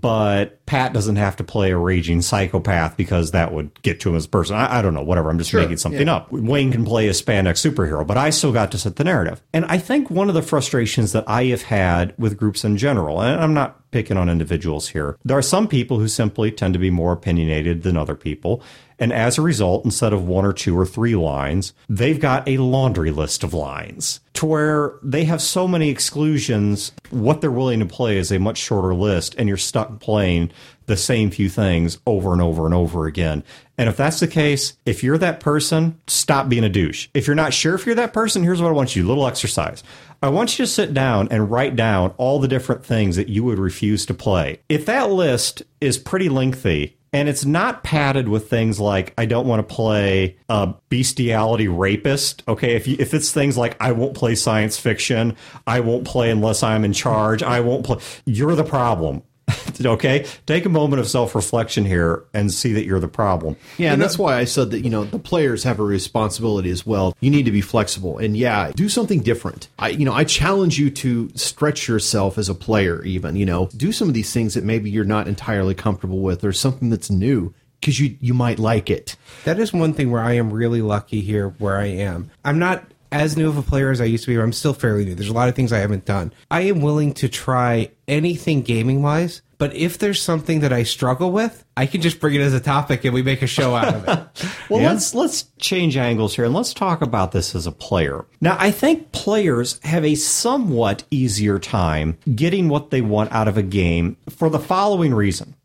but Pat doesn't have to play a raging psychopath because that would get to him as a person. I, I don't know, whatever. I'm just sure, making something yeah. up. Wayne can play a spandex superhero, but I still got to set the narrative. And I think one of the frustrations that I have had with groups in general, and I'm not picking on individuals here, there are some people who simply tend to be more opinionated than other people. And as a result, instead of one or two or three lines, they've got a laundry list of lines to where they have so many exclusions. What they're willing to play is a much shorter list, and you're stuck playing the same few things over and over and over again. And if that's the case, if you're that person, stop being a douche. If you're not sure if you're that person, here's what I want you to do. Little exercise. I want you to sit down and write down all the different things that you would refuse to play. If that list is pretty lengthy, and it's not padded with things like, I don't want to play a bestiality rapist. Okay, if you, if it's things like, I won't play science fiction, I won't play unless I'm in charge, I won't play, you're the problem. Okay, take a moment of self-reflection here and see that you're the problem. Yeah, you and know, that's why I said that, you know, the players have a responsibility as well. You need to be flexible, and yeah, do something different. I, you know, I challenge you to stretch yourself as a player. Even, you know, do some of these things that maybe you're not entirely comfortable with, or something that's new, because you you might like it. That is one thing where I am really lucky here where I am. I'm not as new of a player as I used to be, or I'm still fairly new. There's a lot of things I haven't done. I am willing to try anything gaming-wise, but if there's something that I struggle with, I can just bring it as a topic and we make a show out of it. Well, yeah. let's let's change angles here and let's talk about this as a player. Now, I think players have a somewhat easier time getting what they want out of a game for the following reason.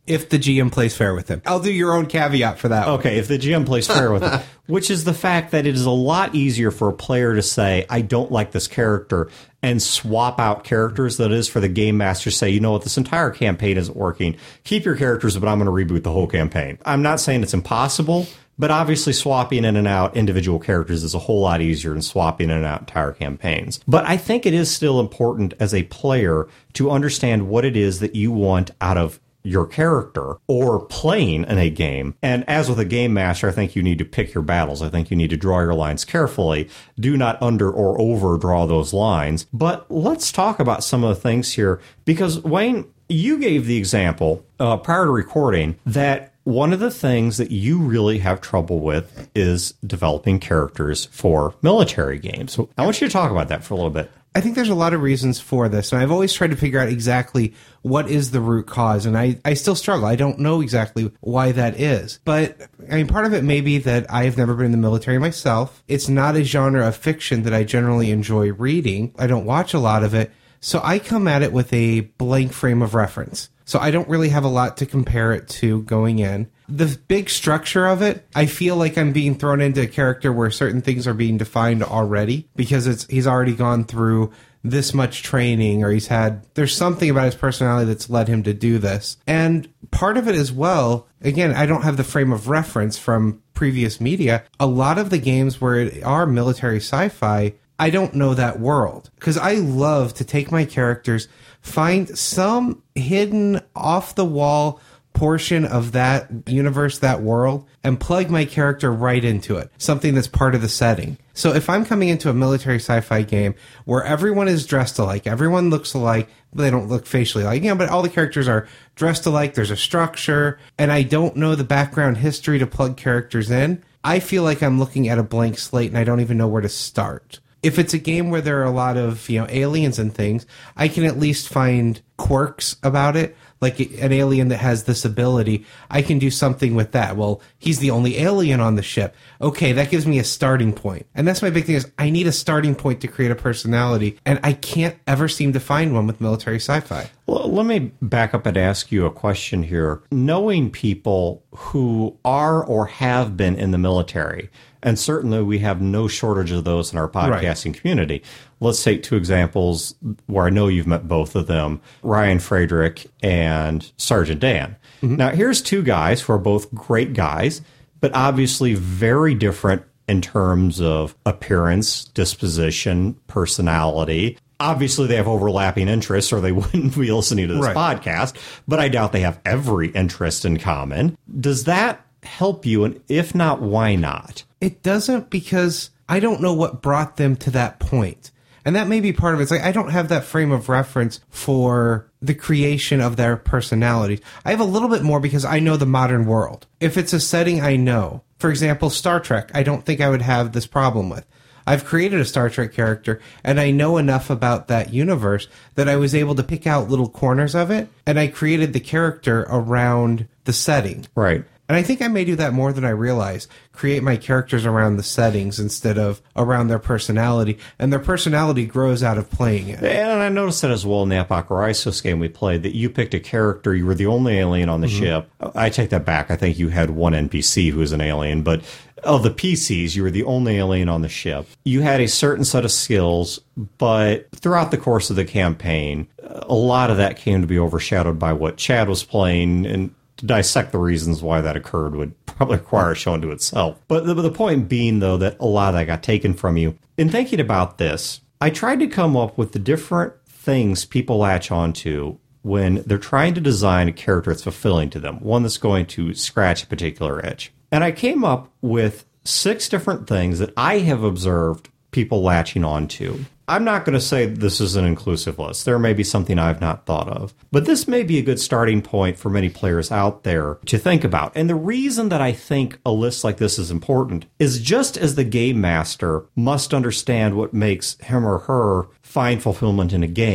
If the G M plays fair with him. I'll do your own caveat for that one. Okay, if the G M plays fair with it, which is the fact that it is a lot easier for a player to say, I don't like this character, and swap out characters than it is for the game master to say, you know what, this entire campaign isn't working. Keep your characters, but I'm going to reboot the whole campaign. I'm not saying it's impossible, but obviously swapping in and out individual characters is a whole lot easier than swapping in and out entire campaigns. But I think it is still important as a player to understand what it is that you want out of your character or playing in a game. And as with a game master, I think you need to pick your battles. I think you need to draw your lines carefully. Do not under or over draw those lines. But let's talk about some of the things here, because Wayne, you gave the example uh, prior to recording that one of the things that you really have trouble with is developing characters for military games. So I want you to talk about that for a little bit. I think there's a lot of reasons for this, and I've always tried to figure out exactly what is the root cause, and I, I still struggle. I don't know exactly why that is. But, I mean, part of it may be that I have never been in the military myself. It's not a genre of fiction that I generally enjoy reading. I don't watch a lot of it, so I come at it with a blank frame of reference. So I don't really have a lot to compare it to going in. The big structure of it, I feel like I'm being thrown into a character where certain things are being defined already because it's he's already gone through this much training, or he's had, there's something about his personality that's led him to do this. And part of it as well, again, I don't have the frame of reference from previous media. A lot of the games where it are military sci-fi, I don't know that world, because I love to take my characters, find some hidden off-the-wall portion of that universe, that world, and plug my character right into it. Something that's part of the setting. So if I'm coming into a military sci-fi game where everyone is dressed alike, everyone looks alike, but they don't look facially alike, you know, but all the characters are dressed alike, there's a structure, and I don't know the background history to plug characters in, I feel like I'm looking at a blank slate and I don't even know where to start. If it's a game where there are a lot of, you know, aliens and things, I can at least find quirks about it. Like an alien that has this ability, I can do something with that. Well, he's the only alien on the ship. Okay, that gives me a starting point. And that's my big thing is I need a starting point to create a personality. And I can't ever seem to find one with military sci-fi. Well, let me back up and ask you a question here. Knowing people who are or have been in the military, and certainly we have no shortage of those in our podcasting right. community. Let's take two examples where I know you've met both of them, Ryan Frederick and Sergeant Dan. Mm-hmm. Now, here's two guys who are both great guys, but obviously very different in terms of appearance, disposition, personality. Obviously, they have overlapping interests or they wouldn't be listening to this right. podcast, but I doubt they have every interest in common. Does that help you? And if not, why not? It doesn't, because I don't know what brought them to that point. And that may be part of it. It's like I don't have that frame of reference for the creation of their personalities. I have a little bit more because I know the modern world. If it's a setting I know, for example, Star Trek, I don't think I would have this problem with. I've created a Star Trek character, and I know enough about that universe that I was able to pick out little corners of it, and I created the character around the setting. Right. And I think I may do that more than I realize. Create my characters around the settings instead of around their personality. And their personality grows out of playing it. And I noticed that as well in the Apocalypse game we played, that you picked a character, you were the only alien on the mm-hmm. ship. I take that back. I think you had one N P C who was an alien, but of the P Cs, you were the only alien on the ship. You had a certain set of skills, but throughout the course of the campaign, a lot of that came to be overshadowed by what Chad was playing, and to dissect the reasons why that occurred would probably require a show unto itself. But the, the point being, though, that a lot of that got taken from you. In thinking about this, I tried to come up with the different things people latch onto when they're trying to design a character that's fulfilling to them, one that's going to scratch a particular itch. And I came up with six different things that I have observed people latching onto. I'm not going to say this is an inclusive list. There may be something I've not thought of. But this may be a good starting point for many players out there to think about. And the reason that I think a list like this is important is just as the game master must understand what makes him or her find fulfillment in a game.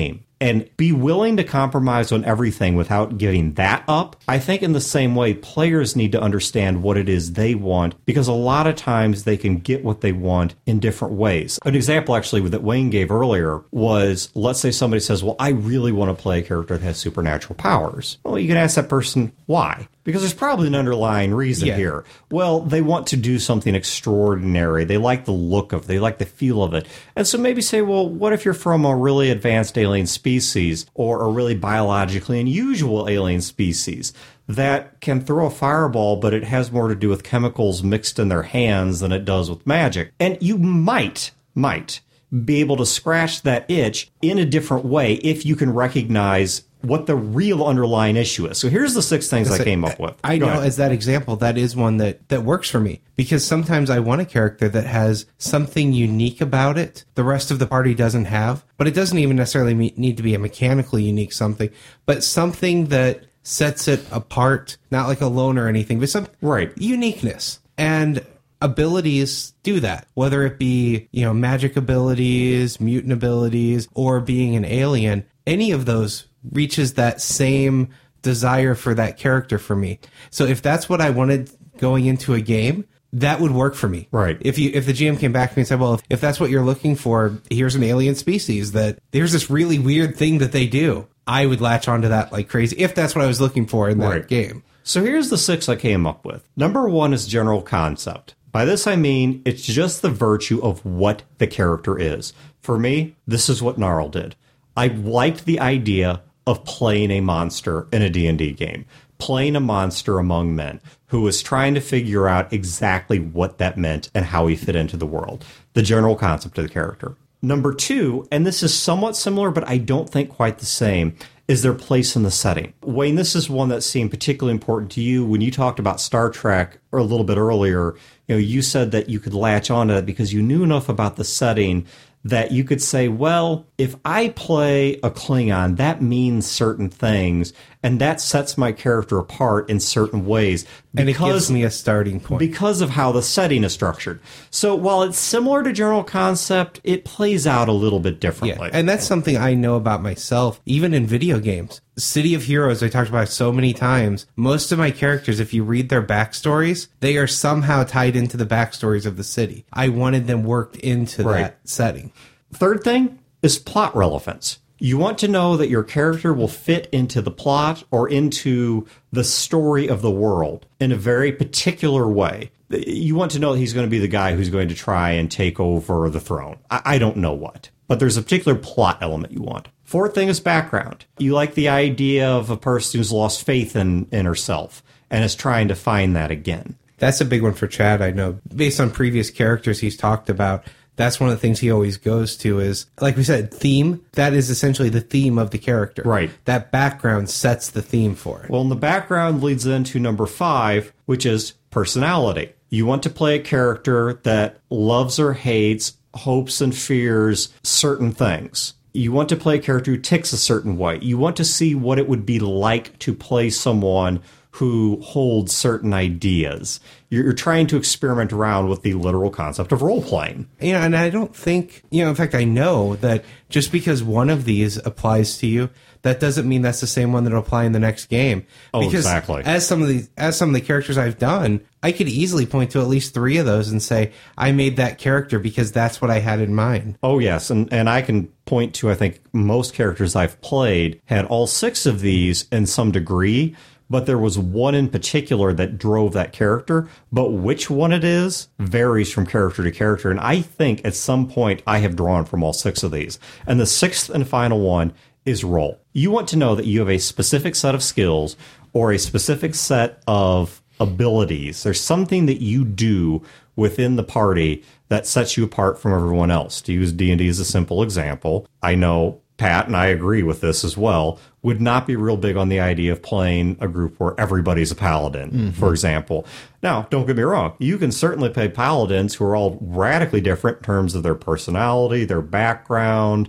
and be willing to compromise on everything without giving that up. I think in the same way, players need to understand what it is they want, because a lot of times they can get what they want in different ways. An example actually that Wayne gave earlier was, let's say somebody says, well, I really want to play a character that has supernatural powers. Well, you can ask that person why. Because there's probably an underlying reason yeah. here. Well, they want to do something extraordinary. They like the look of it. They like the feel of it. And so maybe say, well, what if you're from a really advanced alien species or a really biologically unusual alien species that can throw a fireball, but it has more to do with chemicals mixed in their hands than it does with magic. And you might, might be able to scratch that itch in a different way if you can recognize what the real underlying issue is. So here's the six things I came up with. I Go know ahead. as that example, that is one that, that works for me, because sometimes I want a character that has something unique about it the rest of the party doesn't have, but it doesn't even necessarily me- need to be a mechanically unique something, but something that sets it apart, not like a loan or anything, but some Right. uniqueness. And abilities do that, whether it be, you know, magic abilities, mutant abilities, or being an alien. Any of those reaches that same desire for that character for me. So if that's what I wanted going into a game, that would work for me. Right. If you if the G M came back to me and said, well, if, if that's what you're looking for, here's an alien species that there's this really weird thing that they do, I would latch onto that like crazy if that's what I was looking for in that Right. game. So here's the six I came up with. Number one is general concept. By this I mean it's just the virtue of what the character is. For me, this is what Gnarl did. I liked the idea of playing a monster in a D and D game, playing a monster among men who was trying to figure out exactly what that meant and how he fit into the world, the general concept of the character. Number two, and this is somewhat similar, but I don't think quite the same, is their place in the setting. Wayne, this is one that seemed particularly important to you when you talked about Star Trek or a little bit earlier. You know, you said that you could latch onto it because you knew enough about the setting that you could say, well, if I play a Klingon, that means certain things, and that sets my character apart in certain ways. And it gives me a starting point. Because of how the setting is structured. So while it's similar to general concept, it plays out a little bit differently. Yeah, and that's something I know about myself, even in video games. City of Heroes, I talked about so many times. Most of my characters, if you read their backstories, they are somehow tied into the backstories of the city. I wanted them worked into Right. that setting. Third thing is plot relevance. You want to know that your character will fit into the plot or into the story of the world in a very particular way. You want to know that he's going to be the guy who's going to try and take over the throne. I, I don't know what, but there's a particular plot element you want. Fourth thing is background. You like the idea of a person who's lost faith in, in herself and is trying to find that again. That's a big one for Chad, I know. Based on previous characters he's talked about, that's one of the things he always goes to is, like we said, theme. That is essentially the theme of the character. Right. That background sets the theme for it. Well, and the background leads into number five, which is personality. You want to play a character that loves or hates, hopes and fears certain things. You want to play a character who ticks a certain way. You want to see what it would be like to play someone who holds certain ideas. You're trying to experiment around with the literal concept of role-playing. You know, and I don't think, you know, in fact, I know that just because one of these applies to you, that doesn't mean that's the same one that'll apply in the next game. Oh, because exactly. As some of the as some of the characters I've done, I could easily point to at least three of those and say, I made that character because that's what I had in mind. Oh, yes. And, and I can point to, I think, most characters I've played had all six of these in some degree, but there was one in particular that drove that character. But which one it is varies from character to character. And I think at some point I have drawn from all six of these. And the sixth and final one is role. You want to know that you have a specific set of skills or a specific set of abilities. There's something that you do within the party that sets you apart from everyone else. To use D and D as a simple example, I know Pat, and I agree with this as well, would not be real big on the idea of playing a group where everybody's a paladin, mm-hmm. for example. Now, don't get me wrong. You can certainly play paladins who are all radically different in terms of their personality, their background,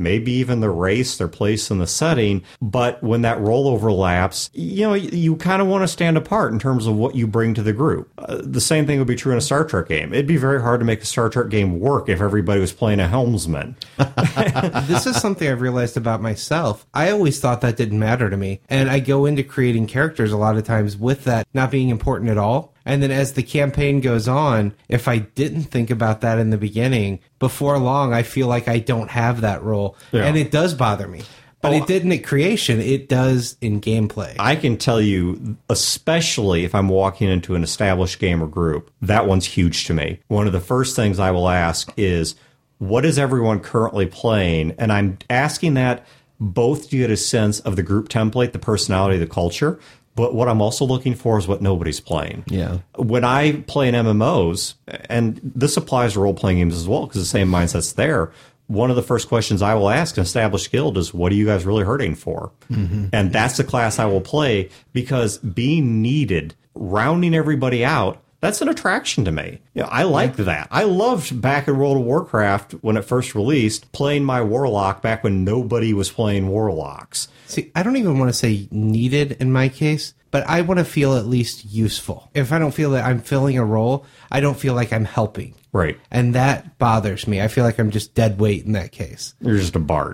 maybe even their race, their place in the setting. But when that role overlaps, you know, you kind of want to stand apart in terms of what you bring to the group. Uh, the same thing would be true in a Star Trek game. It'd be very hard to make a Star Trek game work if everybody was playing a helmsman. This is something I've realized about myself. I always thought that didn't matter to me. And I go into creating characters a lot of times with that not being important at all. And then as the campaign goes on, if I didn't think about that in the beginning, before long, I feel like I don't have that role. Yeah. And it does bother me. But oh, it didn't at creation. It does in gameplay. I can tell you, especially if I'm walking into an established game or group, that one's huge to me. One of the first things I will ask is, what is everyone currently playing? And I'm asking that both to get a sense of the group template, the personality, the culture. But what I'm also looking for is what nobody's playing. Yeah. When I play in M M Os, and this applies to role-playing games as well, because the same mindset's there, one of the first questions I will ask an established guild is, what are you guys really hurting for? Mm-hmm. And that's the class I will play, because being needed, rounding everybody out, that's an attraction to me. You know, I like yeah. that. I loved back in World of Warcraft when it first released, playing my Warlock back when nobody was playing Warlocks. See, I don't even want to say needed in my case, but I want to feel at least useful. If I don't feel that I'm filling a role, I don't feel like I'm helping. Right. And that bothers me. I feel like I'm just dead weight in that case. You're just a bard.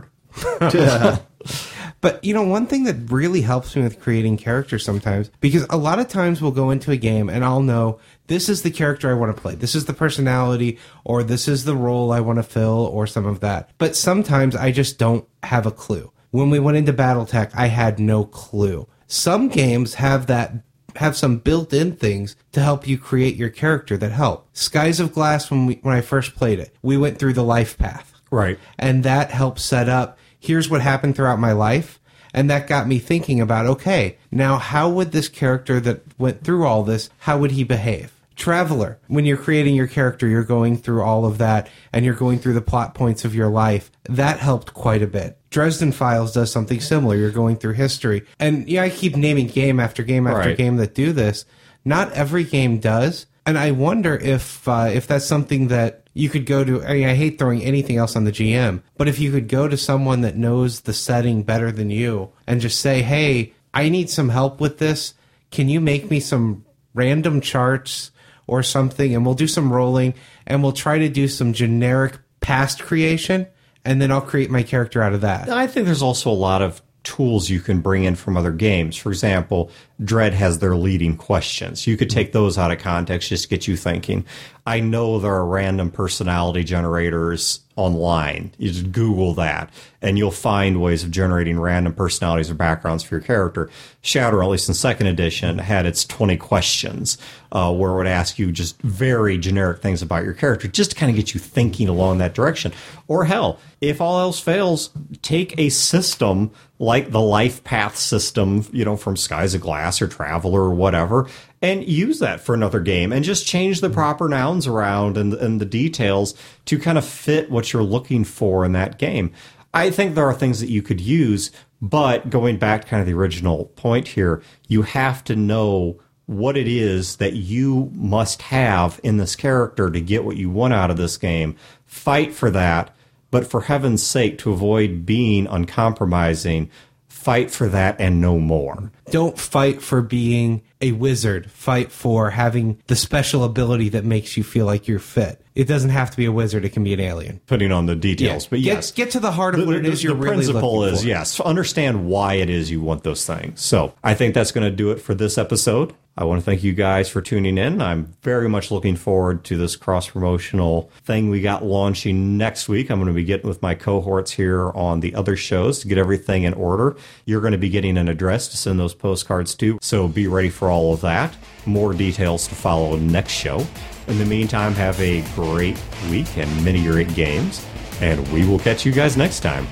But, you know, one thing that really helps me with creating characters sometimes, because a lot of times we'll go into a game and I'll know this is the character I want to play. This is the personality, or this is the role I want to fill, or some of that. But sometimes I just don't have a clue. When we went into BattleTech, I had no clue. Some games have that have some built-in things to help you create your character that help. Skies of Glass, when we when I first played it, we went through the life path. Right. And that helped set up, here's what happened throughout my life. And that got me thinking about, okay, now how would this character that went through all this, how would he behave? Traveler, when you're creating your character, you're going through all of that, and you're going through the plot points of your life. That helped quite a bit. Dresden Files does something similar. You're going through history. And yeah, I keep naming game after game after right. game that do this. Not every game does. And I wonder if uh, if that's something that you could go to. I mean, I hate throwing anything else on the G M, but if you could go to someone that knows the setting better than you and just say, hey, I need some help with this. Can you make me some random charts or something? And we'll do some rolling, and we'll try to do some generic past creation, and then I'll create my character out of that. I think there's also a lot of tools you can bring in from other games. For example, Dread has their leading questions. You could take those out of context just to get you thinking. I know there are random personality generators online. You just Google that, and you'll find ways of generating random personalities or backgrounds for your character. Shadow, at least in second edition, had its twenty questions, uh, where it would ask you just very generic things about your character, just to kind of get you thinking along that direction. Or hell, if all else fails, take a system like the Life Path system, you know, from Skies of Glass or Traveler or whatever, and use that for another game, and just change the proper nouns around and, and the details to kind of fit what you're looking for in that game. I think there are things that you could use, but going back to kind of the original point here, you have to know what it is that you must have in this character to get what you want out of this game. Fight for that, but for heaven's sake, to avoid being uncompromising, fight for that and no more. Don't fight for being a wizard. Fight for having the special ability that makes you feel like you're fit. It doesn't have to be a wizard. It can be an alien. Putting on the details. Yeah. But get, yes. Get to the heart of the, what it the, is you're the really looking for. The principle is, yes, understand why it is you want those things. So I think that's going to do it for this episode. I want to thank you guys for tuning in. I'm very much looking forward to this cross-promotional thing we got launching next week. I'm going to be getting with my cohorts here on the other shows to get everything in order. You're going to be getting an address to send those postcards to, so be ready for all of that. More details to follow next show. In the meantime, have a great week and many great games, and we will catch you guys next time.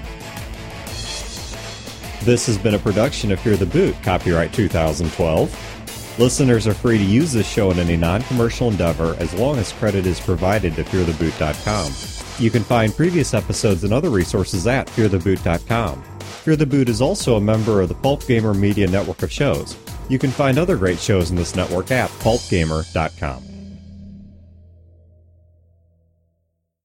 This has been a production of Fear the Boot, copyright two thousand twelve. Listeners are free to use this show in any non-commercial endeavor as long as credit is provided to fear the boot dot com. You can find previous episodes and other resources at fear the boot dot com. Fear the Boot is also a member of the Pulp Gamer Media network of shows. You can find other great shows in this network at pulp gamer dot com.